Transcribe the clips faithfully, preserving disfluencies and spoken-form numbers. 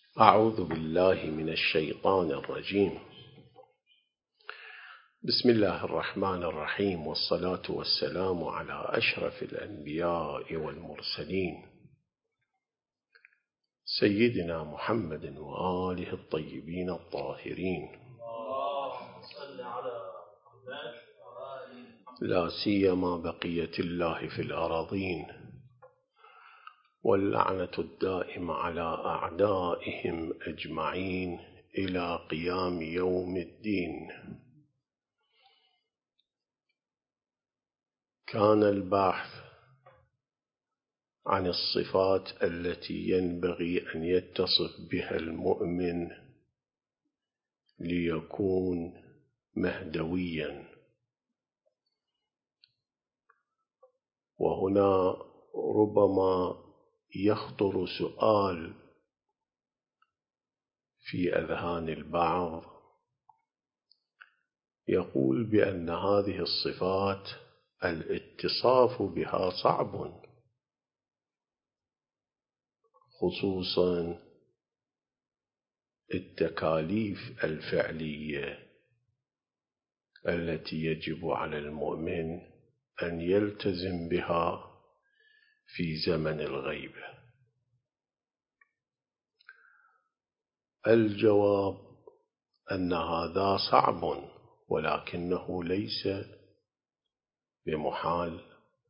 أعوذ بالله من الشيطان الرجيم. بسم الله الرحمن الرحيم، والصلاة والسلام على أشرف الأنبياء والمرسلين سيدنا محمد وآله الطيبين الطاهرين، لا سيما بقية الله في الأراضين، واللعنة الدائمة على أعدائهم أجمعين إلى قيام يوم الدين. كان البحث عن الصفات التي ينبغي أن يتصف بها المؤمن ليكون مهدويا، وهنا ربما يخطر سؤال في أذهان البعض يقول بأن هذه الصفات الاتصاف بها صعب، خصوصا التكاليف الفعلية التي يجب على المؤمن أن يلتزم بها في زمن الغيبة. الجواب أن هذا صعب، ولكنه ليس بمحال،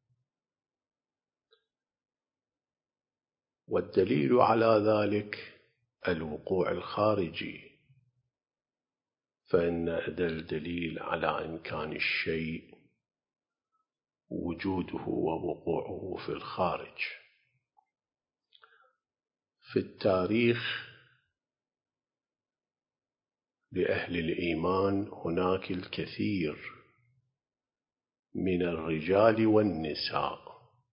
والدليل على ذلك الوقوع الخارجي، فإن أدل دليل على إمكان الشيء وجوده ووقوعه في الخارج. في التاريخ لأهل الإيمان هناك الكثير من الرجال والنساء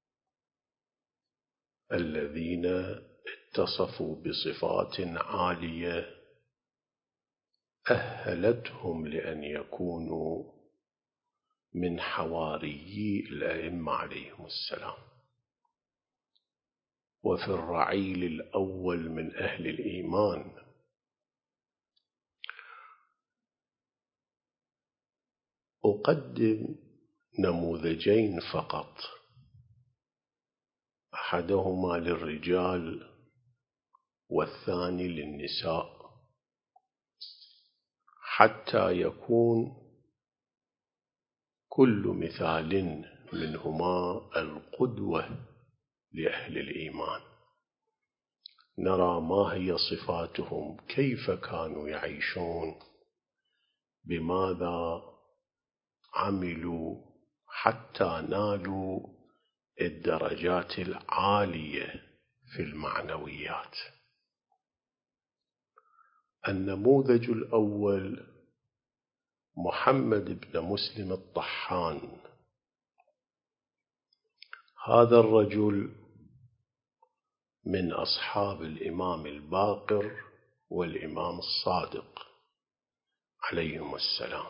الذين اتصفوا بصفات عالية أهلتهم لأن يكونوا من حواريي الأئمة عليهم السلام. وفي الرعيل الأول من أهل الإيمان أقدم نموذجين فقط، أحدهما للرجال والثاني للنساء، حتى يكون كل مثال منهما القدوة لأهل الإيمان، نرى ما هي صفاتهم، كيف كانوا يعيشون، بماذا عملوا حتى نالوا الدرجات العالية في المعنويات. النموذج الأول محمد بن مسلم الطحان. هذا الرجل من أصحاب الإمام الباقر والإمام الصادق عليهم السلام،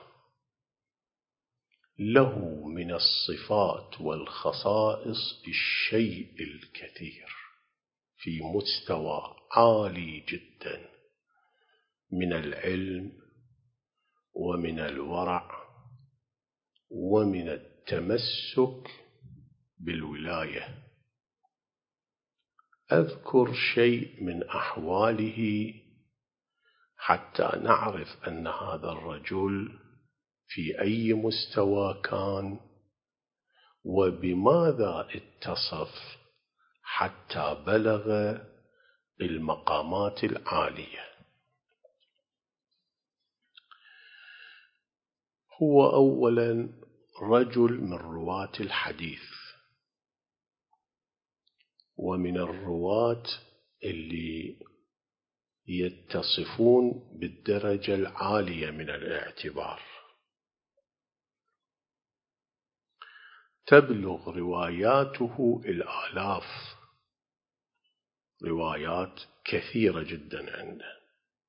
له من الصفات والخصائص الشيء الكثير في مستوى عالي جدا من العلم ومن الورع ومن التمسك بالولاية. أذكر شيء من أحواله حتى نعرف أن هذا الرجل في أي مستوى كان وبماذا اتصف حتى بلغ المقامات العالية. هو أولا رجل من رواة الحديث، ومن الرواة اللي يتصفون بالدرجة العالية من الاعتبار، تبلغ رواياته الآلاف، روايات كثيرة جدا عنده،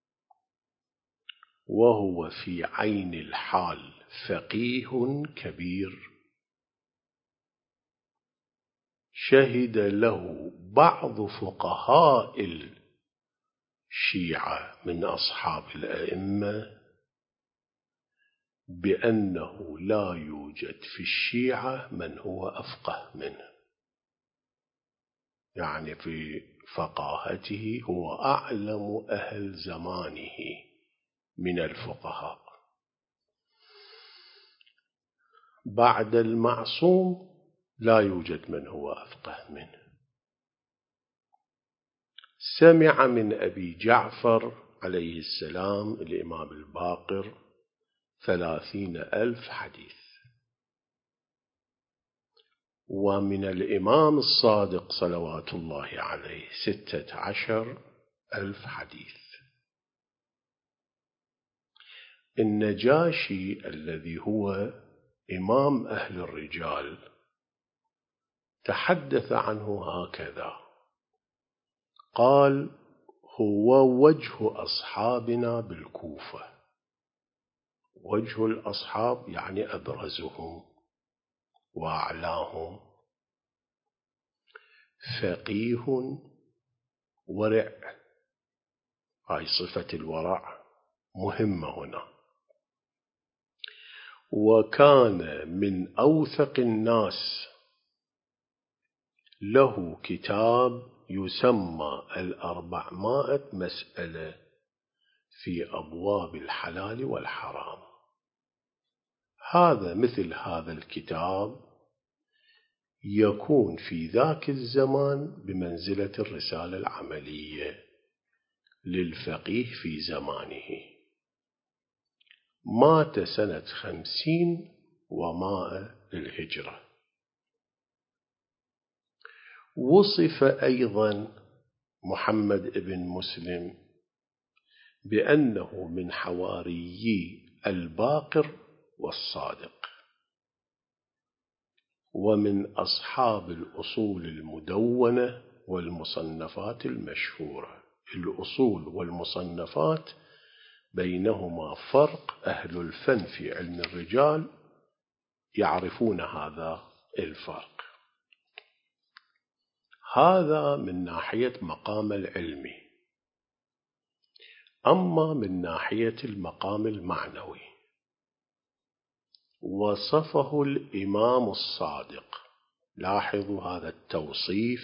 وهو في عين الحال فقيه كبير، شهد له بعض فقهاء الشيعة من أصحاب الأئمة بأنه لا يوجد في الشيعة من هو أفقه منه، يعني في فقاهته هو أعلم أهل زمانه من الفقهاء بعد المعصوم، لا يوجد من هو أفقه منه. سمع من أبي جعفر عليه السلام الإمام الباقر ثلاثين ألف حديث، ومن الإمام الصادق صلوات الله عليه ستة عشر ألف حديث. النجاشي الذي هو إمام أهل الرجال تحدث عنه هكذا، قال: هو وجه أصحابنا بالكوفة. وجه الأصحاب يعني أبرزهم وأعلاهم، فقيه ورع. هاي صفة الورع مهمة هنا. وكان من أوثق الناس، له كتاب يسمى الأربعمائة مسألة في أبواب الحلال والحرام. هذا مثل هذا الكتاب يكون في ذاك الزمان بمنزلة الرسالة العملية للفقيه في زمانه. مات سنة خمسين ومائة للهجرة. وصف أيضا محمد بن مسلم بأنه من حواريي الباقر والصادق، ومن أصحاب الأصول المدونة والمصنفات المشهورة. الأصول والمصنفات بينهما فرق، أهل الفن في علم الرجال يعرفون هذا الفرق. هذا من ناحية مقام العلمي. أما من ناحية المقام المعنوي، وصفه الإمام الصادق. لاحظوا هذا التوصيف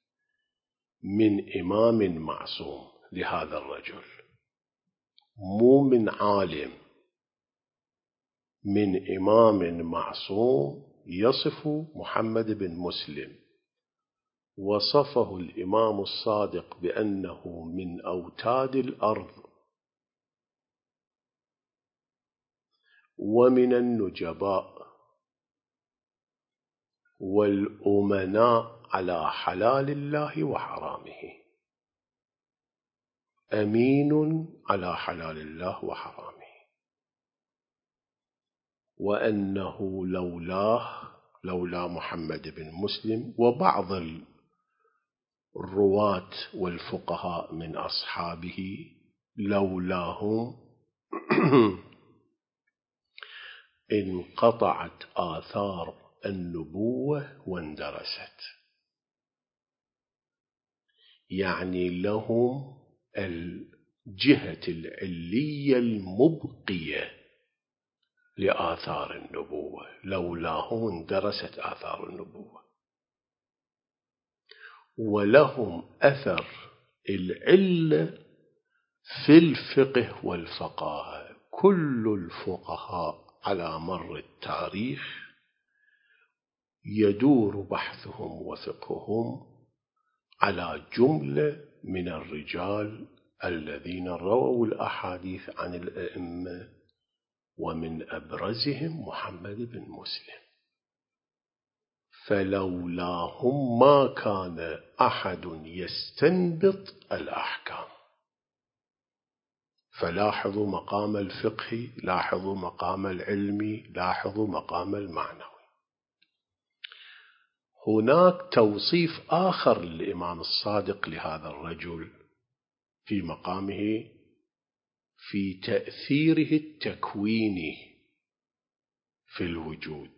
من إمام معصوم لهذا الرجل، مو من عالم، من إمام معصوم يصف محمد بن مسلم. وصفه الإمام الصادق بأنه من أوتاد الأرض ومن النجباء والأمناء على حلال الله وحرامه، أمين على حلال الله وحرامه. وأنه لولاه، لولا محمد بن مسلم وبعض الرواة والفقهاء من أصحابه، لولاهم انقطعت آثار النبوة واندرست. يعني لهم الجهة العلية المبقية لآثار النبوة، لولاهم اندرست آثار النبوة. ولهم أثر العلة في الفقه والفقاهة. كل الفقهاء على مر التاريخ يدور بحثهم وفقههم على جملة من الرجال الذين رووا الأحاديث عن الأئمة، ومن أبرزهم محمد بن مسلم. فلولاهم ما كان أحد يستنبط الأحكام. فلاحظوا مقام الفقه، لاحظوا مقام العلمي، لاحظوا مقام المعنوي. هناك توصيف آخر للإمام الصادق لهذا الرجل في مقامه في تأثيره التكويني في الوجود.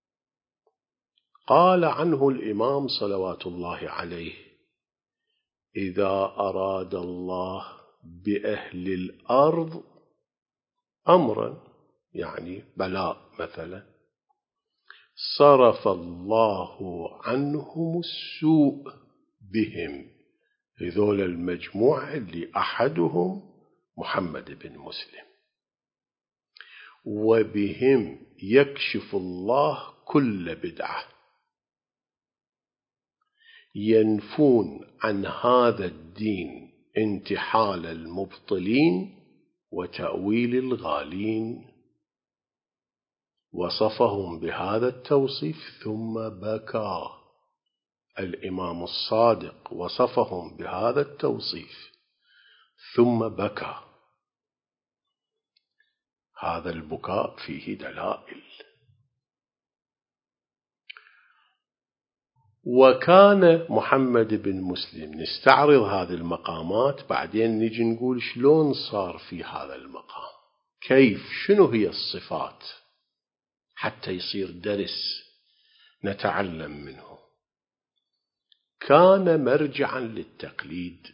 قال عنه الإمام صلوات الله عليه: إذا أراد الله بأهل الأرض أمرا، يعني بلاء مثلا، صرف الله عنهم السوء بهم. هذول المجموعة اللي أحدهم محمد بن مسلم. وبهم يكشف الله كل بدعة، ينفون عن هذا الدين انتحال المبطلين وتأويل الغالين. وصفهم بهذا التوصيف ثم بكى. الإمام الصادق وصفهم بهذا التوصيف ثم بكى. هذا البكاء فيه دلائل. وكان محمد بن مسلم، نستعرض هذه المقامات بعدين نجي نقول شلون صار في هذا المقام، كيف، شنو هي الصفات، حتى يصير درس نتعلم منه. كان مرجعا للتقليد،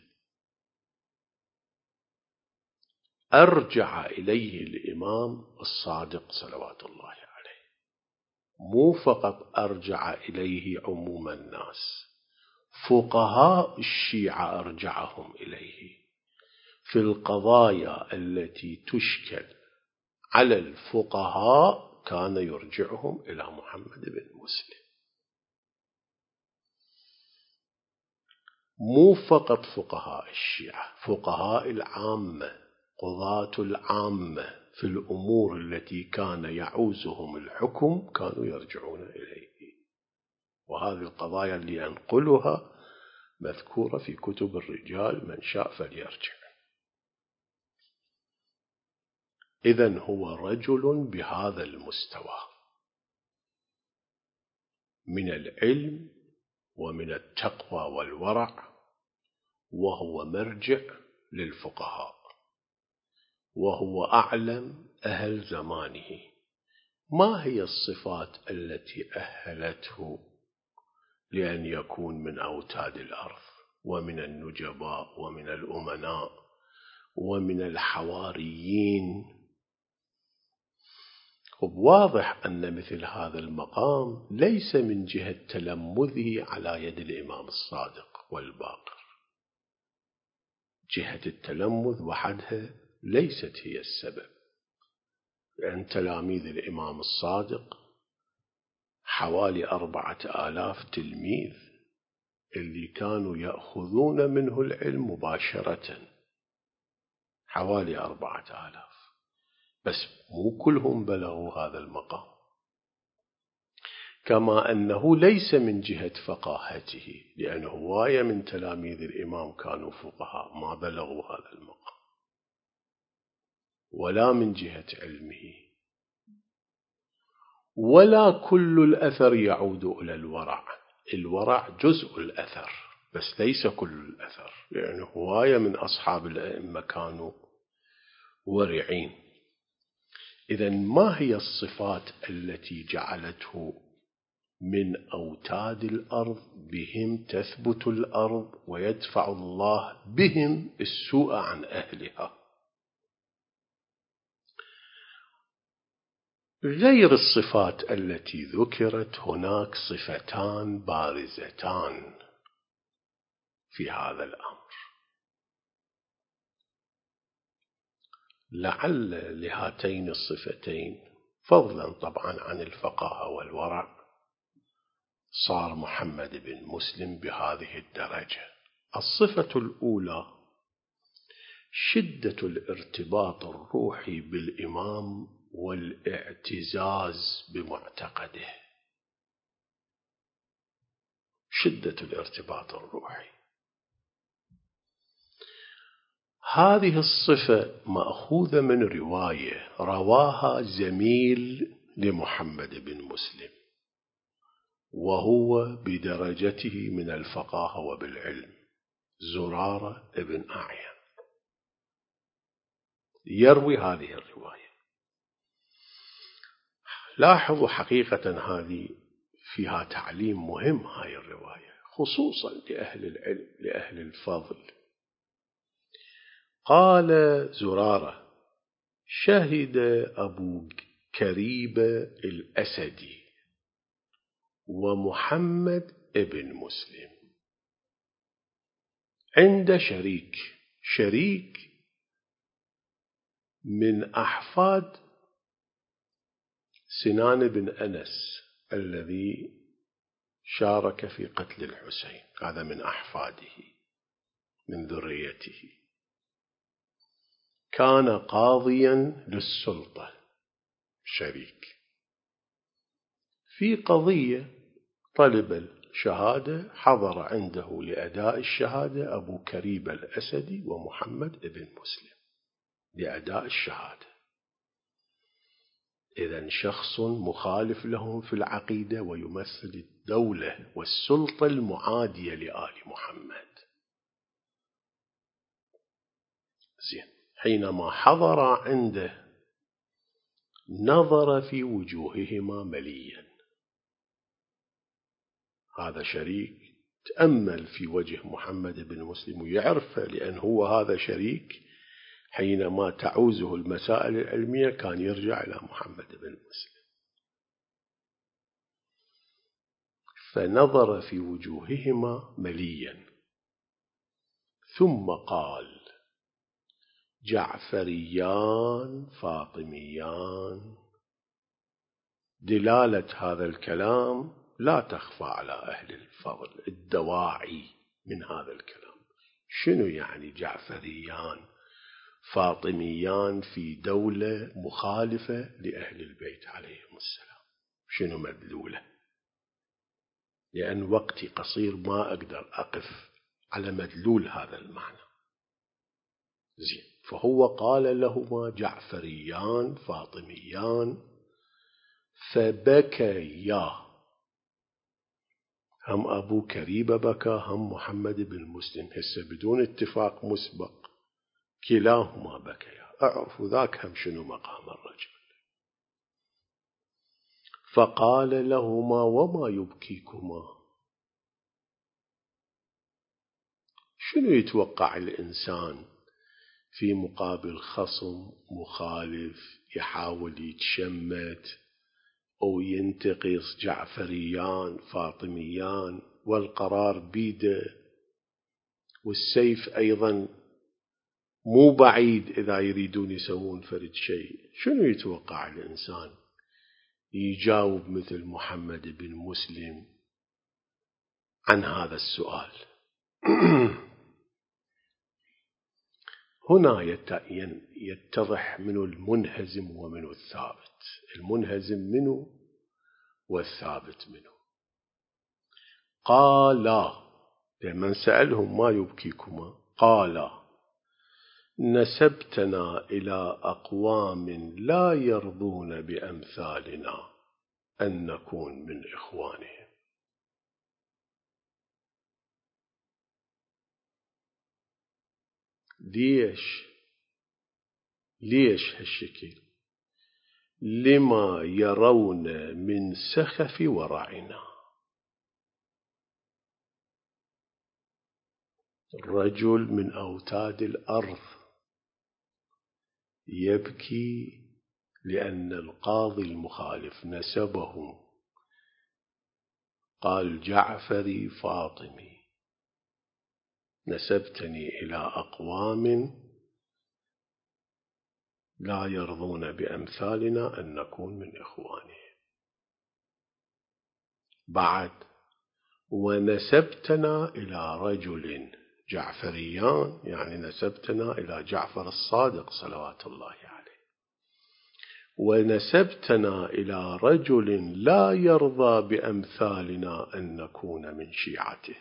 أرجع إليه الإمام الصادق صلوات الله عليه، مو فقط أرجع إليه عموم الناس، فقهاء الشيعة أرجعهم إليه في القضايا التي تشكل على الفقهاء، كان يرجعهم إلى محمد بن مسلم. مو فقط فقهاء الشيعة، فقهاء العامة، قضاة العامة في الأمور التي كان يعوزهم الحكم كانوا يرجعون إليه. وهذه القضايا اللي أنقلها مذكورة في كتب الرجال، من شاء فليرجع. إذن هو رجل بهذا المستوى من العلم ومن التقوى والورع، وهو مرجع للفقهاء، وهو أعلم أهل زمانه. ما هي الصفات التي أهلته لأن يكون من أوتاد الأرض ومن النجباء ومن الأمناء ومن الحواريين؟ واضح أن مثل هذا المقام ليس من جهة تلمذه على يد الإمام الصادق والباقر. جهة التلمذ وحدها ليست هي السبب، لأن تلاميذ الإمام الصادق حوالي أربعة آلاف تلميذ اللي كانوا يأخذون منه العلم مباشرة، حوالي أربعة آلاف، بس مو كلهم بلغوا هذا المقام. كما أنه ليس من جهة فقاهته، لأن هواية من تلاميذ الإمام كانوا فقهاء ما بلغوا هذا المقام، ولا من جهة علمه، ولا كل الأثر يعود إلى الورع. الورع جزء الأثر بس ليس كل الأثر، لأن هواية من أصحاب الأئمة كانوا ورعين. إذن ما هي الصفات التي جعلته من أوتاد الأرض؟ بهم تثبت الأرض ويدفع الله بهم السوء عن أهلها. غير الصفات التي ذكرت، هناك صفتان بارزتان في هذا الأمر. لعل لهاتين الصفتين، فضلا طبعا عن الفقاهة والورع، صار محمد بن مسلم بهذه الدرجة. الصفة الأولى شدة الارتباط الروحي بالإمام والاعتزاز بمعتقده. شدة الارتباط الروحي، هذه الصفة مأخوذة من رواية رواها زميل لمحمد بن مسلم، وهو بدرجته من الفقاهة وبالعلم، زرارة ابن أعين يروي هذه الرواية. لاحظوا حقيقة هذه فيها تعليم مهم، هاي الرواية، خصوصا لأهل العلم لأهل الفضل. قال زرارة: شهد أبو كريب الأسدي ومحمد ابن مسلم عند شريك. شريك من أحفاد سنان بن أنس الذي شارك في قتل الحسين، هذا من أحفاده من ذريته. كان قاضيا للسلطة شريك في قضية طلب الشهادة، حضر عنده لأداء الشهادة أبو كريب الأسدي ومحمد ابن مسلم لأداء الشهادة. إذن شخص مخالف لهم في العقيدة ويمثل الدولة والسلطة المعادية لآل محمد. زين، حينما حضر عنده نظر في وجوههما مليا. هذا شريك تأمل في وجه محمد بن مسلم ويعرفه، لأن هو هذا شريك حينما تعوزه المسائل العلمية كان يرجع إلى محمد بن مسلم. فنظر في وجوههما مليا ثم قال: جعفريان فاطميان. دلالة هذا الكلام لا تخفى على أهل الفضل، الدواعي من هذا الكلام. شنو يعني جعفريان فاطميان في دولة مخالفة لأهل البيت عليهم السلام؟ شنو مدلوله؟ لأن وقتي قصير ما أقدر أقف على مدلول هذا المعنى. زين، فهو قال لهما جعفريان فاطميان فبكيا. هم أبو كريب بكى، هم محمد بن مسلم، هسه بدون اتفاق مسبق كلاهما بكيا. أعرف ذاك هم شنو مقام الرجل. فقال لهما: وما يبكيكما؟ شنو يتوقع الإنسان في مقابل خصم مخالف يحاول يتشمت أو ينتقص جعفريان فاطميان والقرار بيده، والسيف أيضا مو بعيد إذا يريدون يسوون فرد شيء؟ شنو يتوقع الإنسان يجاوب مثل محمد بن مسلم عن هذا السؤال؟ هنا يتضح منه المنهزم ومنه الثابت. المنهزم منه والثابت منه. قال لمن سألهم: ما يبكيكما؟ قال: نسبتنا إلى أقوام لا يرضون بأمثالنا أن نكون من إخوانهم. ليش؟ ليش هالشكل؟ لما يرون من سخف ورعنا. رجل من أوتاد الأرض يبكي لأن القاضي المخالف نسبه، قال: جعفري فاطمي، نسبتني إلى أقوام لا يرضون بأمثالنا أن نكون من إخوانهم. بعد: ونسبتنا إلى رجل جعفريان، يعني نسبتنا إلى جعفر الصادق صلوات الله عليه. ونسبتنا إلى رجل لا يرضى بأمثالنا أن نكون من شيعته،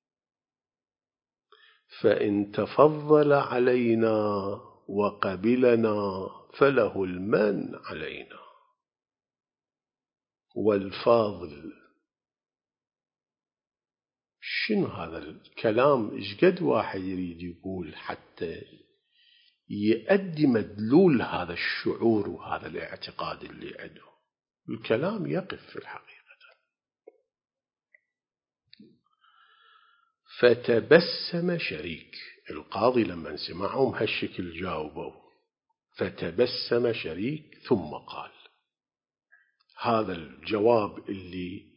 فإن تفضل علينا وقبلنا فله المن علينا والفاضل. شنو هذا الكلام؟ إيش قد واحد يريد يقول حتى يؤدي مدلول هذا الشعور وهذا الاعتقاد اللي عنده؟ الكلام يقف في الحقيقة. فتبسم شريك. القاضي لما سمعهم هالشكل جاوبوا، فتبسم شريك ثم قال. هذا الجواب اللي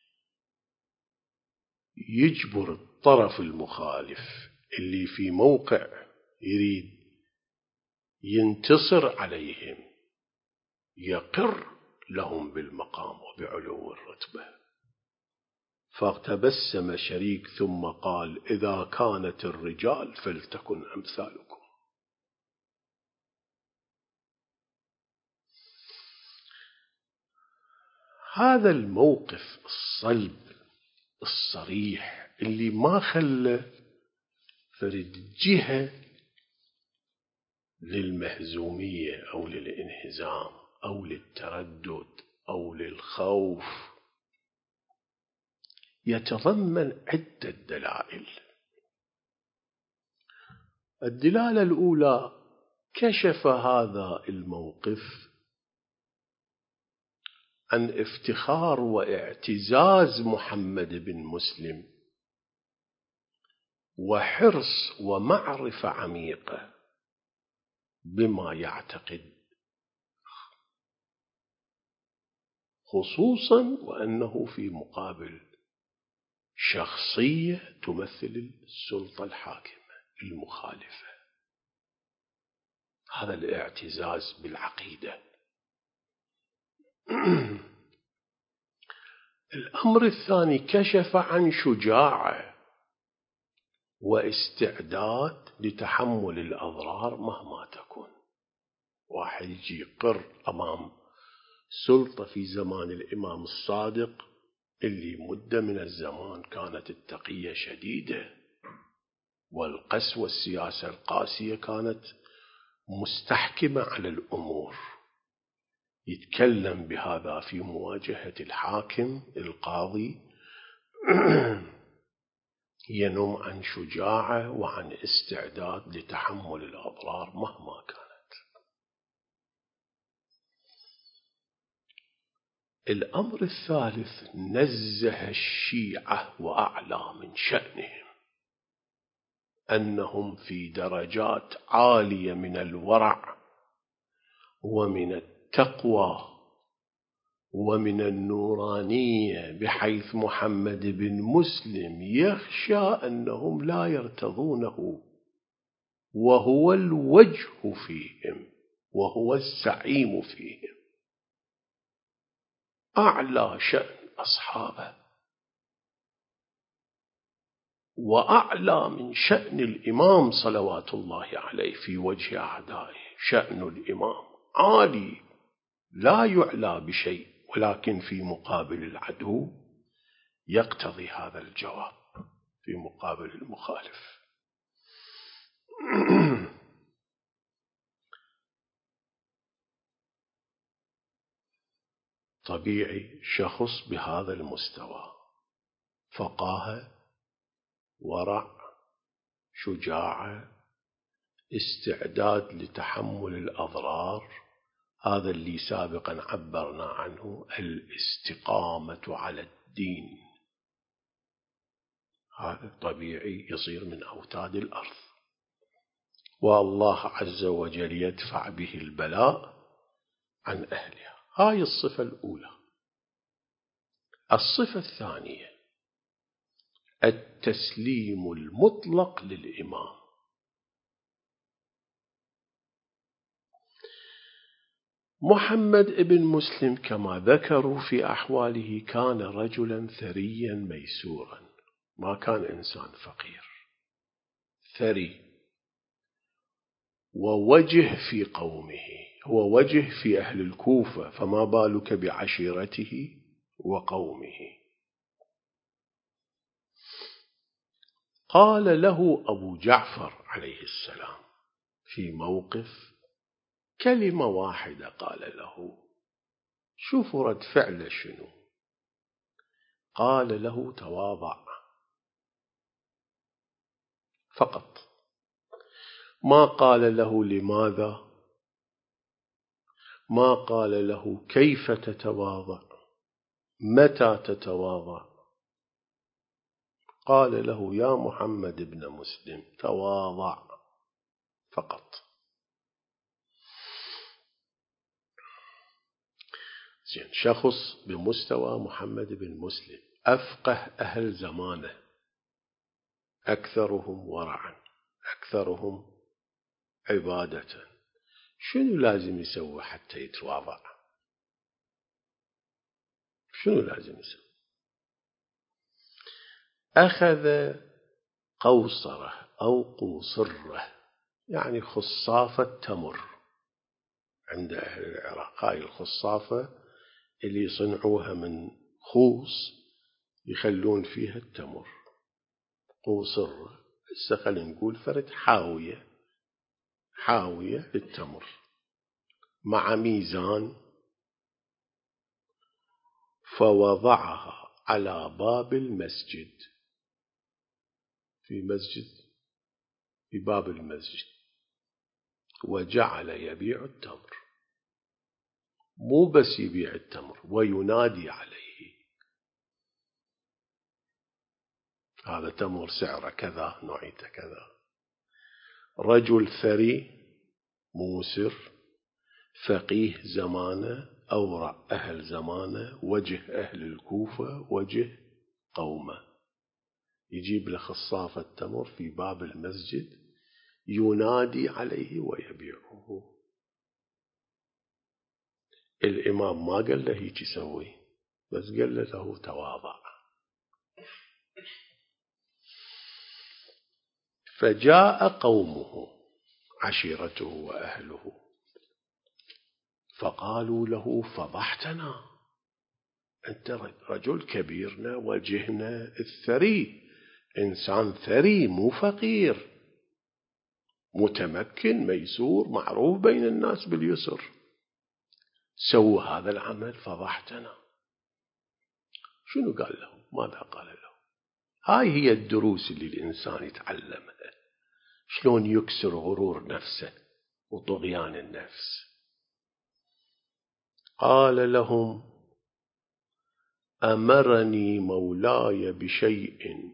يجبر الطرف المخالف اللي في موقع يريد ينتصر عليهم يقر لهم بالمقام وبعلو الرتبة. فتبسم شريك ثم قال: إذا كانت الرجال فلتكن أمثالكم. هذا الموقف الصلب الصريح اللي ما خلى فرد جهة للمهزومية أو للانهزام أو للتردد أو للخوف، يتضمن عدة دلائل. الدلالة الأولى: كشف هذا الموقف عن افتخار واعتزاز محمد بن مسلم وحرص ومعرفة عميقة بما يعتقد، خصوصا وأنه في مقابل شخصية تمثل السلطة الحاكمة المخالفة. هذا الاعتزاز بالعقيدة. الأمر الثاني: كشف عن شجاعة واستعداد لتحمل الأضرار مهما تكون. واحد يجي يقر أمام سلطة في زمان الإمام الصادق اللي مدة من الزمان كانت التقية شديدة والقسوة السياسة القاسية كانت مستحكمة على الأمور، يتكلم بهذا في مواجهة الحاكم القاضي ينم عن شجاعة وعن استعداد لتحمل الأضرار مهما كانت. الأمر الثالث: نزه الشيعة وأعلى من شأنهم، أنهم في درجات عالية من الورع ومن التقوى ومن النورانية، بحيث محمد بن مسلم يخشى أنهم لا يرتضونه، وهو الوجه فيهم وهو الزعيم فيهم، أعلى شأن أصحابه وأعلى من شأن الإمام صلوات الله عليه في وجه أعدائه. شأن الإمام عالي لا يعلى بشيء، ولكن في مقابل العدو يقتضي هذا الجواب في مقابل المخالف. طبيعي شخص بهذا المستوى، فقاهة، ورع، شجاعة، استعداد لتحمل الأضرار، هذا اللي سابقا عبرنا عنه الاستقامة على الدين، هذا طبيعي يصير من أوتاد الأرض، والله عز وجل يدفع به البلاء عن أهلها. هاي الصفة الأولى. الصفة الثانية: التسليم المطلق للإمام. محمد بن مسلم كما ذكروا في أحواله كان رجلا ثريا ميسورا، ما كان إنسان فقير، ثري ووجه في قومه، هو وجه في أهل الكوفة، فما بالك بعشيرته وقومه. قال له أبو جعفر عليه السلام في موقف كلمة واحدة، قال له، شوف رد فعله شنو، قال له: تواضع فقط، ما قال له لماذا، ما قال له كيف تتواضع، متى تتواضع، قال له يا محمد بن مسلم تواضع فقط. زين، شخص بمستوى محمد بن مسلم أفقه أهل زمانه، أكثرهم ورعا، أكثرهم عبادة، شنو لازم يسوي حتى يتواضع؟ شنو لازم يسوي؟ أخذ قوصرة أو قوصرة، يعني خصافة تمر عند أهل العراق. هاي الخصافة اللي يصنعوها من خوص يخلون فيها التمر، قوصرة. هسه خلينا نقول فرد حاوية، حاوية للتمر مع ميزان، فوضعها على باب المسجد، في مسجد، في باب المسجد، وجعل يبيع التمر. مو بس يبيع التمر، وينادي عليه، هذا تمر سعره كذا، نوعيته كذا. رجل ثري موسر فقيه زمانه، أورع أهل زمانه، وجه أهل الكوفة، وجه قومه، يجيب له خصافة تمر في باب المسجد ينادي عليه ويبيعه. الإمام ما قال له هيك يسوي، بس قال له تواضع. فجاء قومه عشيرته وأهله فقالوا له فضحتنا، أنت رجل كبيرنا، وجهنا الثري، إنسان ثري مو فقير، متمكن ميسور معروف بين الناس باليسر، سووا هذا العمل، فضحتنا. شنو قال له؟ ماذا قال له؟ هاي هي الدروس اللي الإنسان يتعلمها، شلون يكسر غرور نفسه وطغيان النفس. قال لهم أمرني مولاي بشيء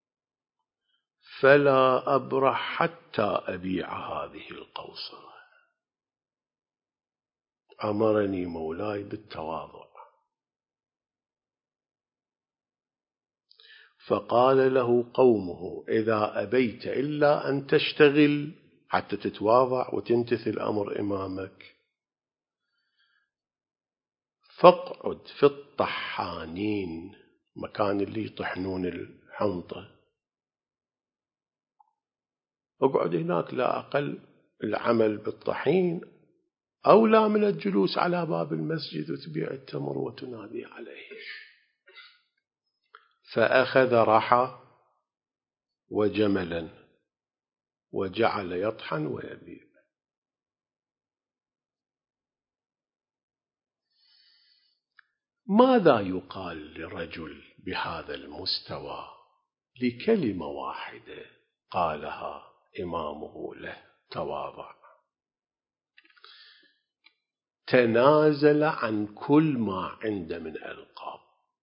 فلا أبرح حتى أبيع هذه القوصرة. أمرني مولاي بالتواضع، فقال له قومه إذا أبيت إلا أن تشتغل حتى تتواضع وتمتثل أمر إمامك، فاقعد في الطحانين، مكان اللي يطحنون الحنطة، اقعد هناك، لا أقل العمل بالطحين أولى من الجلوس على باب المسجد وتبيع التمر وتنادي عليه. فأخذ رحى وجملا وجعل يطحن ويبيع. ماذا يقال لرجل بهذا المستوى لكلمة واحدة قالها إمامه له؟ تواضع، تنازل عن كل ما عنده من ألقاب،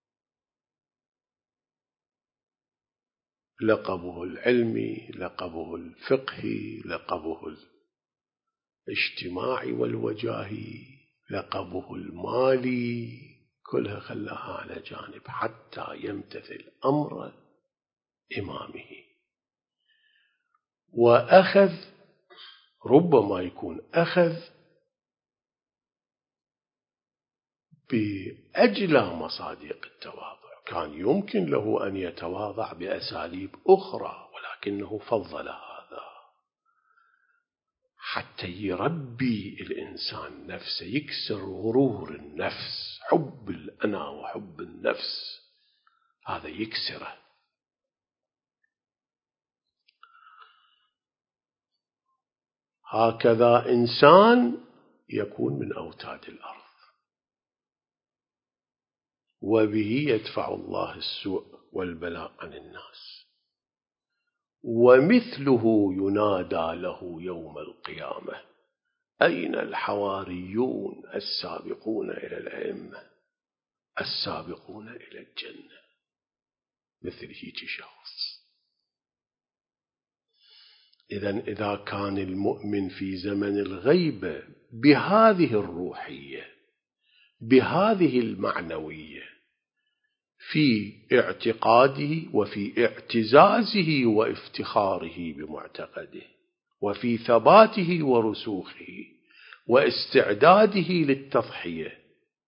لقبه العلمي، لقبه الفقهي، لقبه الاجتماعي والوجاهي، لقبه المالي، كلها خلاها على جانب حتى يمتثل أمر إمامه. وأخذ، ربما يكون أخذ بأجلى مصادق التواضع، كان يمكن له أن يتواضع بأساليب أخرى، ولكنه فضل هذا حتى يربي الإنسان نفسه، يكسر غرور النفس، حب الأنا وحب النفس، هذا يكسره. هكذا إنسان يكون من أوتاد الأرض، وبه يدفع الله السوء والبلاء عن الناس. ومثله ينادى له يوم القيامة أين الحواريون السابقون إلى الأئمة السابقون إلى الجنة. مثل هيك شخص. إذن إذا كان المؤمن في زمن الغيبة بهذه الروحية بهذه المعنوية في اعتقاده وفي اعتزازه وافتخاره بمعتقده وفي ثباته ورسوخه واستعداده للتضحية،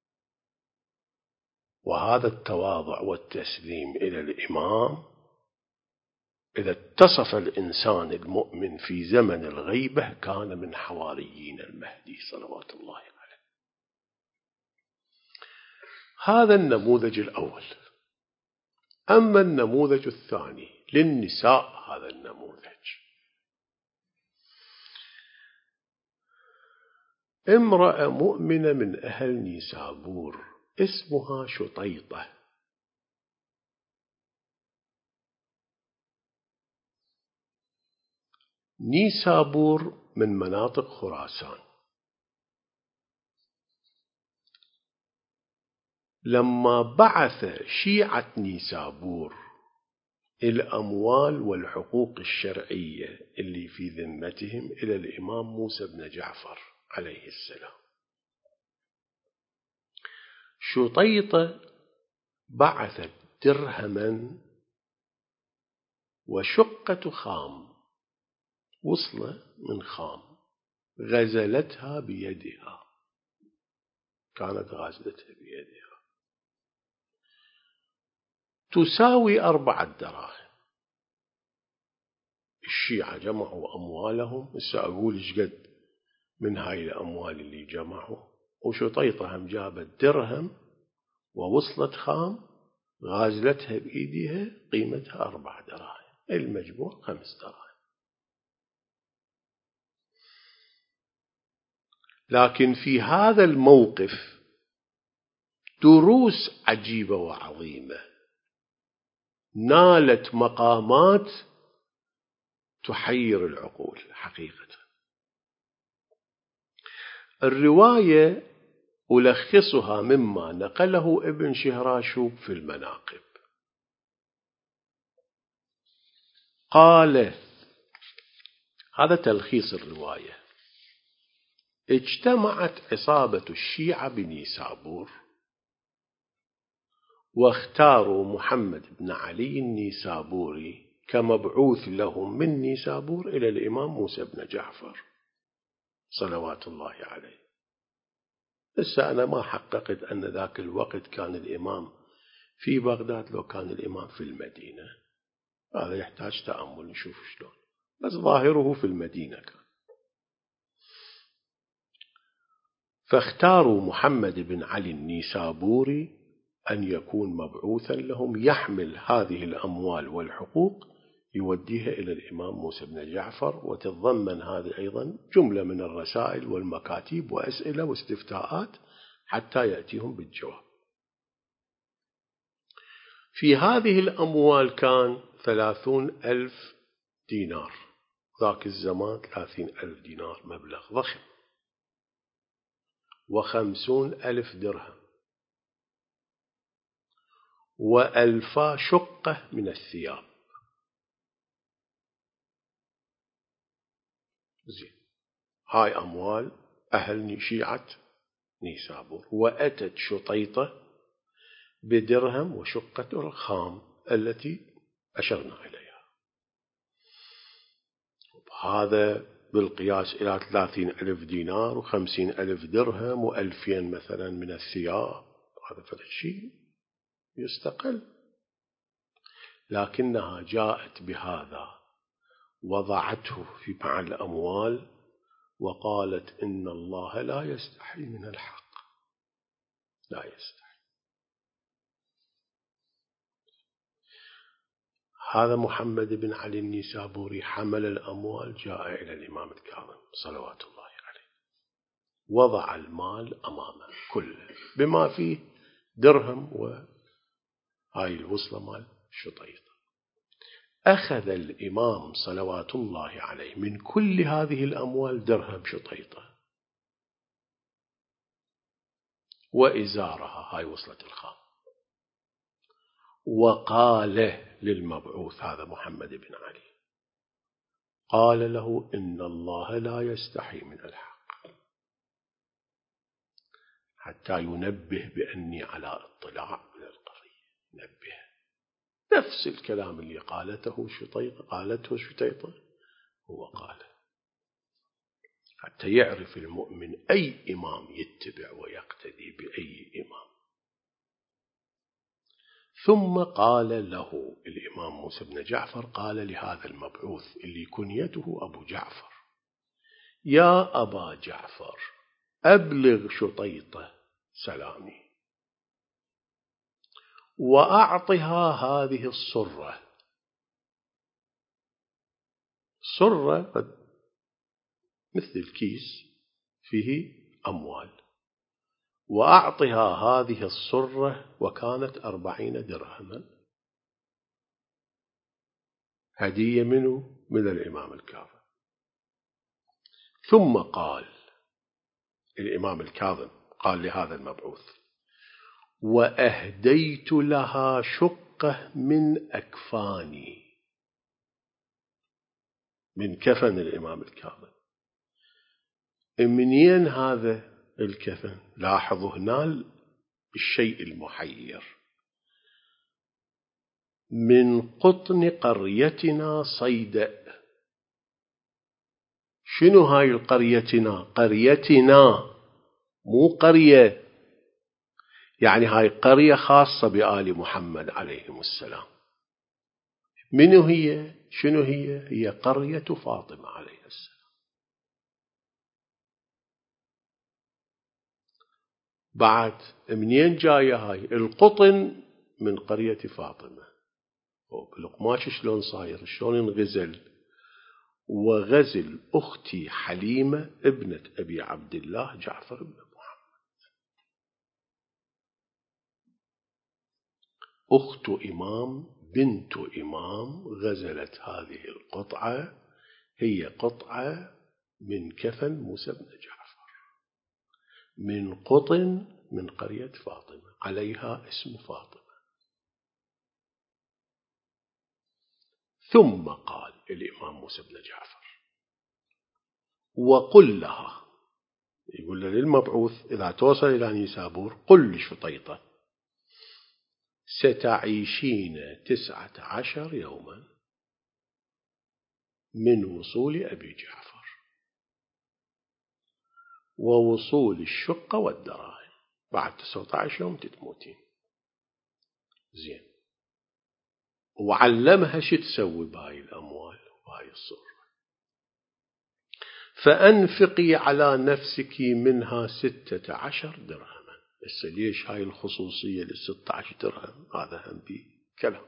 وهذا التواضع والتسليم إلى الإمام، إذا اتصف الإنسان المؤمن في زمن الغيبة كان من حواريين المهدي صلوات الله عليه. هذا النموذج الأول. أما النموذج الثاني للنساء، هذا النموذج امرأة مؤمنة من أهل نيسابور اسمها شطيطة. نيسابور من مناطق خراسان. لما بعث شيعة نيسابور الأموال والحقوق الشرعية اللي في ذمتهم إلى الإمام موسى بن جعفر عليه السلام، شطيطة بعثت درهما وشقة خام، وصلة من خام، غزلتها بيدها، كانت غازلتها بيدها، تساوي أربعة دراهم. الشيعة جمعوا أموالهم، هسه أقول إيش قد من هاي الأموال اللي جمعوا، وشطيطة هم جابت درهم ووصلت خام غازلتها بإيديها قيمتها أربع دراهم، المجموع خمس دراهم. لكن في هذا الموقف دروس عجيبة وعظيمة، نالت مقامات تحير العقول حقيقة. الرواية ألخصها مما نقله ابن شهراشوب في المناقب. قال، هذا تلخيص الرواية: اجتمعت عصابة الشيعة بنيسابور واختاروا محمد بن علي النيسابوري كمبعوث لهم من نيسابور إلى الإمام موسى بن جعفر صلوات الله عليه. بس أنا ما حققت أن ذاك الوقت كان الإمام في بغداد لو كان الإمام في المدينة، هذا يحتاج تأمل نشوف شلون، بس ظاهره في المدينة كان. فاختاروا محمد بن علي النيسابوري أن يكون مبعوثا لهم يحمل هذه الأموال والحقوق يوديها إلى الإمام موسى بن جعفر، وتتضمن هذه أيضا جملة من الرسائل والمكاتيب وأسئلة واستفتاءات حتى يأتيهم بالجواب. في هذه الأموال كان ثلاثون ألف دينار، ذاك الزمان ثلاثين ألف دينار مبلغ ضخم، وخمسون ألف درهم، وألفا شقة من الثياب. زين، هاي أموال أهل شيعة نيسابور. وأتت شطيطة بدرهم وشقة الخام التي أشرنا إليها، هذا بالقياس إلى ثلاثين ألف دينار وخمسين ألف درهم وألفين مثلا من الثياب، هذا فد شيء يستقل. لكنها جاءت بهذا وضعته في مع الأموال وقالت إن الله لا يستحي من الحق، لا يستحي. هذا محمد بن علي النيسابوري حمل الأموال، جاء إلى الإمام الكاظم صلوات الله عليه، وضع المال أمامه كله بما فيه درهم وهاي الوصلة مال شطيطة. أخذ الإمام صلوات الله عليه من كل هذه الأموال درهم شطيطة وإزارها، هاي وصلة الخام، وقال للمبعوث هذا محمد بن علي، قال له إن الله لا يستحي من الحق، حتى ينبه بأني على اطلاع من القضية. نبه نفس الكلام اللي قالته شطيطة قالته شطيطة هو قاله، حتى يعرف المؤمن أي إمام يتبع ويقتدي بأي إمام. ثم قال له الإمام موسى بن جعفر، قال لهذا المبعوث اللي كنيته أبو جعفر: يا أبا جعفر أبلغ شطيطة سلامي وأعطها هذه الصرة. صرة مثل الكيس فيه أموال، وأعطها هذه الصرة وكانت أربعين درهما، هدية منه من الإمام الكاظم. ثم قال الإمام الكاظم قال لهذا المبعوث: وأهديت لها شقة من أكفاني، من كفن الإمام الكاظم. منين هذا الكفن؟ لاحظوا هنا الشيء المحير: من قطن قريتنا صيدأ. شنو هاي القريتنا؟ قريتنا مو قرية، يعني هاي قرية خاصة بآل محمد عليهم السلام. منو هي؟ شنو هي؟ هي قرية فاطمة عليه السلام. بعد منين جاية هاي القطن؟ من قرية فاطمة. القماش شلون صاير؟ شلون انغزل؟ وغزل أختي حليمة ابنة أبي عبد الله جعفر بن محمد، أخت إمام بنت إمام، غزلت هذه القطعة، هي قطعة من كفن موسى بن جعفر، من قطن من قرية فاطمة، عليها اسم فاطمة. ثم قال الإمام موسى بن جعفر: وقل لها، يقول للمبعوث إذا توصل إلى نيسابور قل لشطيطة: ستعيشين تسعة عشر يوما من وصول أبي جعفر ووصول الشقة والدراهم، بعد تسعة عشر يوم تتموتين. زين. وعلمها شو تسوي بهاي الأموال وهاي الصورة: فأنفقي على نفسك منها ستة عشر درهما. بس ليش هاي الخصوصية للستة عشر درهم؟ هذا هم به كلام.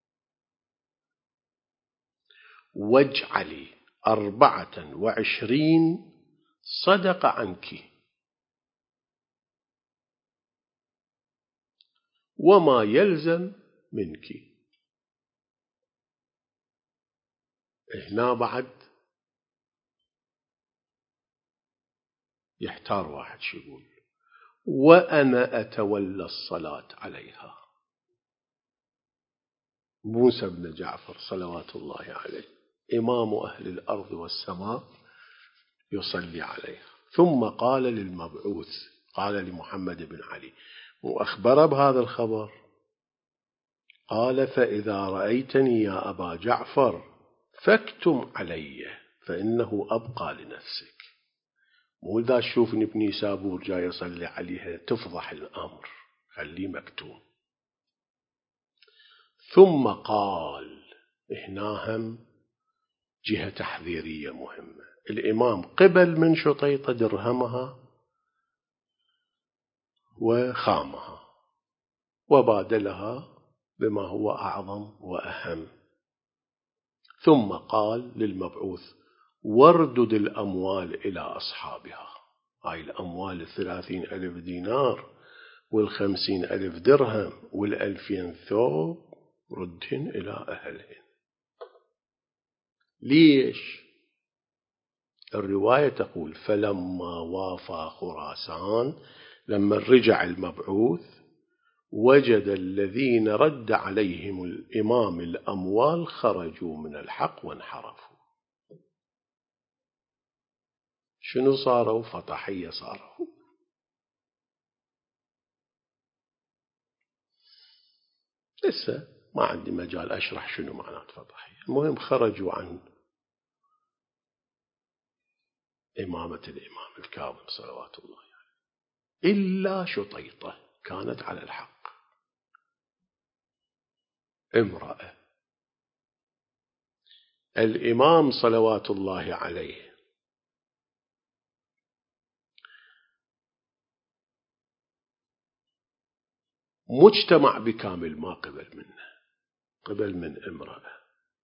واجعلي أربعة وعشرين صدق عنك وما يلزم منك. هنا بعد يحتار واحد شو يقول: وأنا أتولى الصلاة عليها. موسى بن جعفر صلوات الله عليه إمام أهل الأرض والسماء يصلي عليها. ثم قال للمبعوث، قال لمحمد بن علي وأخبر بهذا الخبر، قال: فإذا رأيتني يا أبا جعفر فاكتم علي فإنه أبقى لنفسك. مو إذا تشوفني بنيسابور جاي يصلي عليها تفضح الأمر، خليه مكتوم. ثم قال هنا هم جهة تحذيرية مهمة: الإمام قبل من شطيطة درهمها وخامها وبادلها بما هو أعظم وأهم. ثم قال للمبعوث: واردد الأموال إلى أصحابها. هاي الأموال الثلاثين ألف دينار والخمسين ألف درهم والألفين ثوب ردهن إلى أهلهن. ليش؟ الرواية تقول: فلما وافى خراسان، لما رجع المبعوث وجد الذين رد عليهم الإمام الأموال خرجوا من الحق وانحرفوا. شنو صاروا؟ فطحية صاروا. لسه ما عندي مجال أشرح شنو معنات فطحية. المهم خرجوا عن إمامة الإمام الكاظم صلوات الله عليه، إلا شطيطة كانت على الحق، امرأة. الإمام صلوات الله عليه مجتمع بكامل ما قبل منه، قبل من امرأة،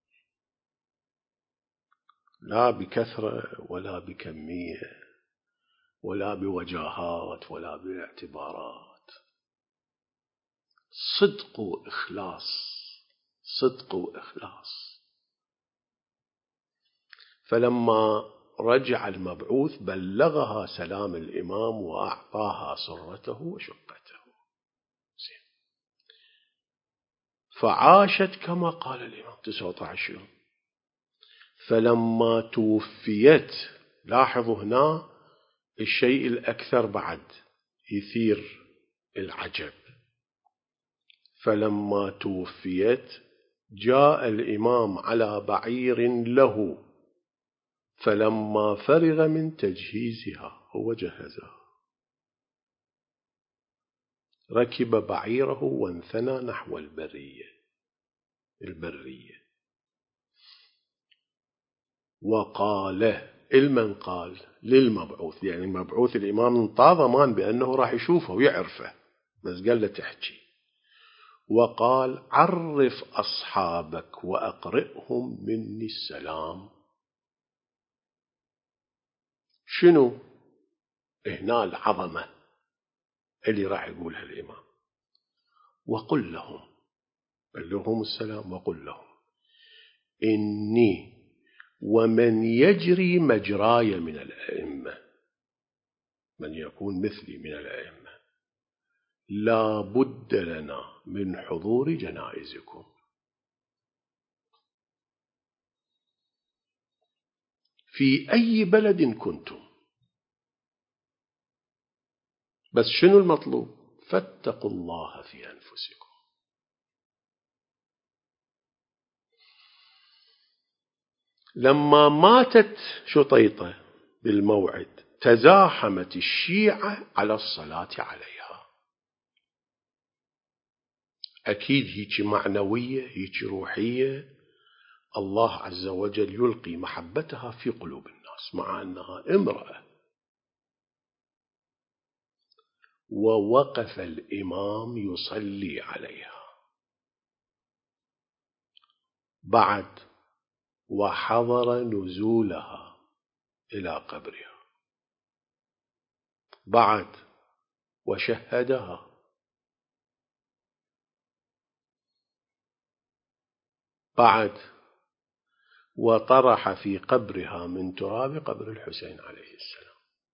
لا بكثرة ولا بكمية ولا بوجاهات ولا باعتبارات، صدق وإخلاص، صدق وإخلاص. فلما رجع المبعوث بلغها سلام الإمام وأعطاها سرته وشقته، فعاشت كما قال الإمام تسعة عشر يوم. فلما توفيت، لاحظوا هنا الشيء الأكثر بعد يثير العجب، فلما توفيت جاء الإمام على بعير له، فلما فرغ من تجهيزها هو جهزها، ركب بعيره وانثنى نحو البرية البرية وقال، المن قال للمبعوث، يعني مبعوث الإمام انطى ضمان بأنه راح يشوفه ويعرفه، بس قال له تحكي، وقال عرف أصحابك وأقرئهم مني السلام. شنو هنا العظمة اللي راح يقولها الإمام؟ وقل لهم، بلغهم السلام، وقل لهم إني ومن يجري مجراي من الأئمة، من يكون مثلي من الأئمة، لا بد لنا من حضور جنائزكم. في أي بلد كنتم، بس شنو المطلوب؟ فاتقوا الله في أنفسكم. لما ماتت شطيطة بالموعد تزاحمت الشيعة على الصلاة عليها، أكيد هيك معنوية، هيك روحية، الله عز وجل يلقي محبتها في قلوب الناس مع أنها امرأة. ووقف الإمام يصلي عليها، بعد وحضر نزولها إلى قبرها، بعد وشهدها، بعد وطرح في قبرها من تراب قبر الحسين عليه السلام.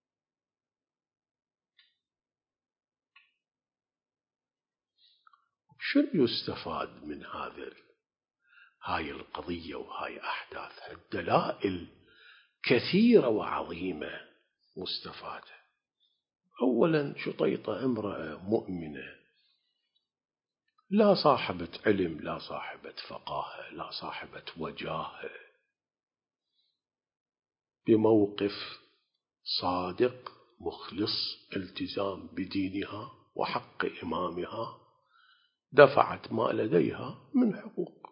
شنو يستفاد من هذا هاي القضية وهاي أحداثها؟ الدلائل كثيرة وعظيمة مستفادة. أولا شطيطة امرأة مؤمنة، لا صاحبة علم، لا صاحبة فقاهة، لا صاحبة وجاهة، بموقف صادق مخلص التزام بدينها وحق إمامها، دفعت ما لديها من حقوق،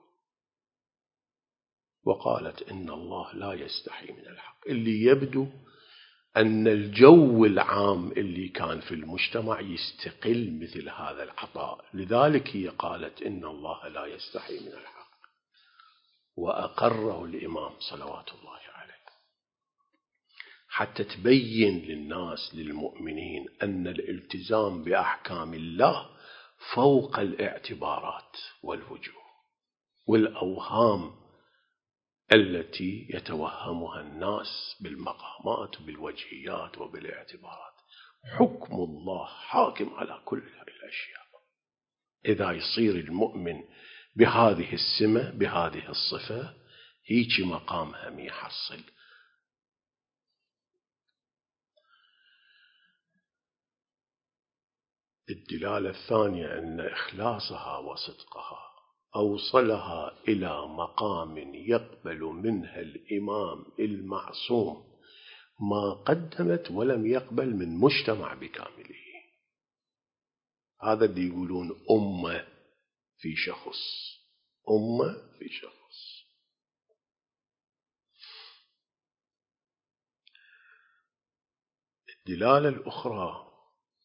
وقالت إن الله لا يستحي من الحق. اللي يبدو أن الجو العام اللي كان في المجتمع يستقل مثل هذا العطاء، لذلك هي قالت إن الله لا يستحي من الحق، وأقره الإمام صلوات الله عليه، حتى تبين للناس للمؤمنين أن الالتزام بأحكام الله فوق الاعتبارات والوجوه والأوهام التي يتوهمها الناس بالمقامات وبالوجهيات وبالاعتبارات. حكم الله حاكم على كل هذه الأشياء. إذا يصير المؤمن بهذه السمة بهذه الصفة هيك مقام هم يحصل. الدلالة الثانية أن إخلاصها وصدقها أوصلها إلى مقام يقبل منها الإمام المعصوم ما قدمت ولم يقبل من مجتمع بكامله. هذا اللي يقولون أمة في شخص، أمة في شخص. الدلالة الأخرى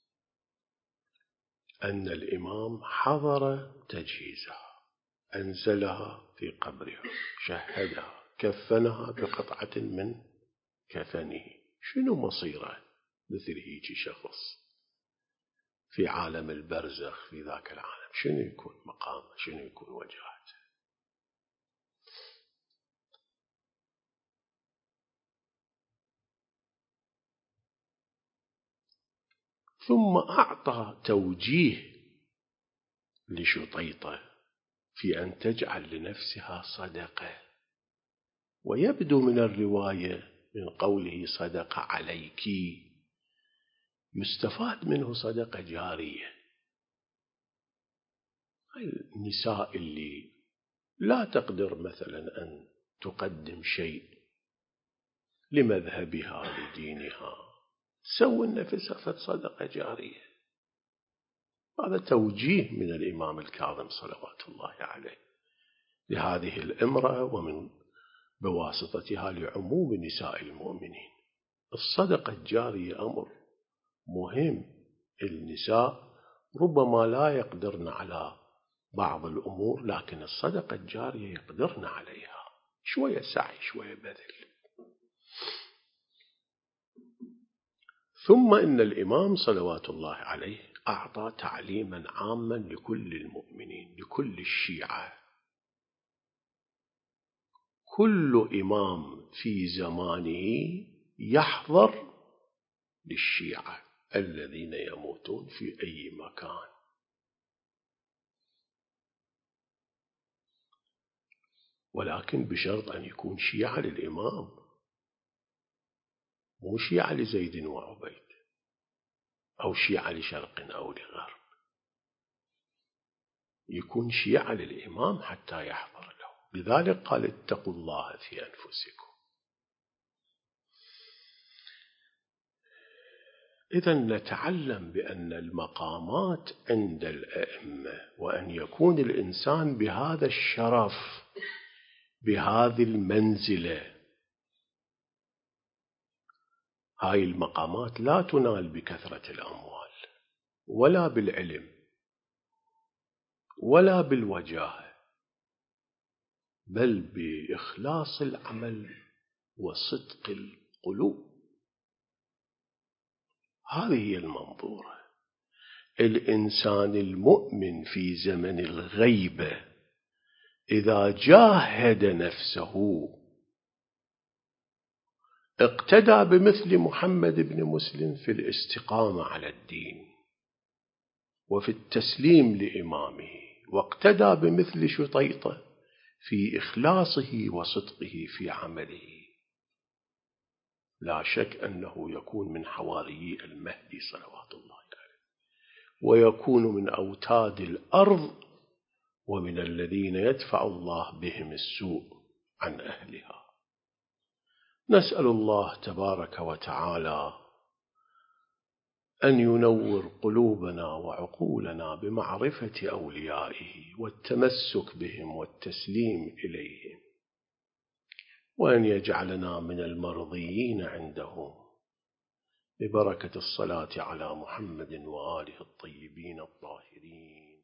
أن الإمام حضر تجهيزها، أنزلها في قبرها، شهدها، كفنها بقطعة من كفنه. شنو مصيره مثل هيك شخص في عالم البرزخ في ذاك العالم؟ شنو يكون مقامه؟ شنو يكون وجهته؟ ثم أعطى توجيه لشطيطة في أن تجعل لنفسها صدقة. ويبدو من الرواية من قوله صدقة عليك يستفاد منه صدقة جارية. النساء اللي لا تقدر مثلا أن تقدم شيء لمذهبها لدينها تسوي نفسها صدقة جارية. هذا توجيه من الإمام الكاظم صلوات الله عليه لهذه الامرأة ومن بواسطتها لعموم نساء المؤمنين. الصدقة الجارية أمر مهم. النساء ربما لا يقدرن على بعض الأمور، لكن الصدقة الجارية يقدرن عليها، شوية سعي شوية بذل. ثم إن الإمام صلوات الله عليه أعطى تعليما عاما لكل المؤمنين، لكل الشيعة. كل إمام في زمانه يحضر للشيعة الذين يموتون في أي مكان، ولكن بشرط أن يكون شيعة للإمام، مو شيعة لزيد وعبيد أو شيعة لشرق أو لغرب. يكون شيعة للإمام حتى يحضر له. لذلك قال اتقوا الله في أنفسكم. إذن نتعلم بأن المقامات عند الأئمة، وأن يكون الإنسان بهذا الشرف بهذه المنزلة، هاي المقامات لا تنال بكثرة الأموال ولا بالعلم ولا بالوجاهة، بل بإخلاص العمل وصدق القلوب. هذه هي المنظورة. الإنسان المؤمن في زمن الغيبة إذا جاهد نفسه اقتدى بمثل محمد بن مسلم في الاستقامة على الدين وفي التسليم لإمامه، واقتدى بمثل شطيطة في إخلاصه وصدقه في عمله. لا شك أنه يكون من حواري المهدي صلوات الله عليه، ويكون من أوتاد الأرض ومن الذين يدفع الله بهم السوء عن أهلها. نسأل الله تبارك وتعالى أن ينور قلوبنا وعقولنا بمعرفة أوليائه والتمسك بهم والتسليم إليهم، وأن يجعلنا من المرضيين عنده ببركة الصلاة على محمد وآله الطيبين الطاهرين.